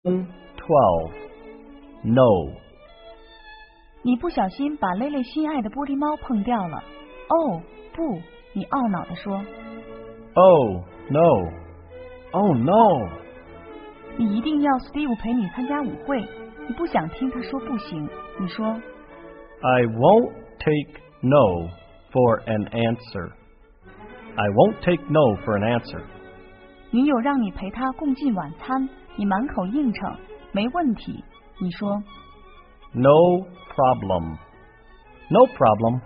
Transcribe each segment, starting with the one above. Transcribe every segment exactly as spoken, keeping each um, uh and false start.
twelve. No. 你不小心把蕾蕾心爱的玻璃猫碰掉了。哦，不，你懊恼地说。 Oh, no. Oh, no. 你一定要 Steve 陪你参加舞会，你不想听他说不行。你说 I won't take no for an answer. I won't take no for an answer. 女友让你陪她共进晚餐，你满口应承，没问题。你说 No problem. No problem.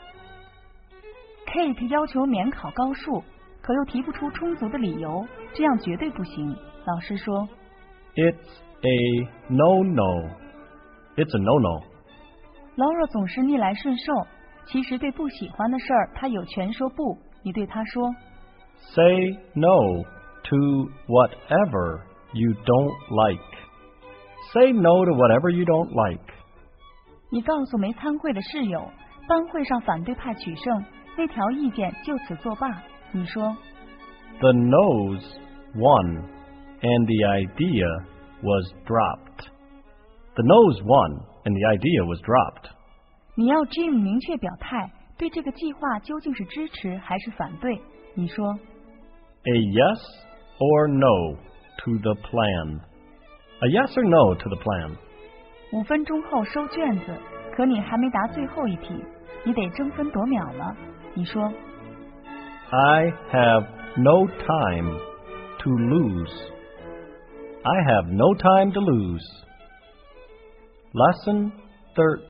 Kate 要求免考高数，可又提不出充足的理由，这样绝对不行。老师说 It's a no-no. It's a no-no. Laura 总是逆来顺受，其实对不喜欢的事儿，她有权说不。你对她说 Say no to whatever you don't like. Say no to whatever you don't like. 你告诉没参会的室友，班会上反对派取胜，那条意见就此作罢。你说 The no's won, and the idea was dropped. The no's won, and the idea was dropped. 你要 Jim 明确表态，对这个计划究竟是支持还是反对。你说 A yes or no to the plan. A yes or no to the plan. 五分钟后收卷子，可你还没答最后一题，你得争分夺秒了。你说 I have no time to lose. I have no time to lose. Lesson thirteen.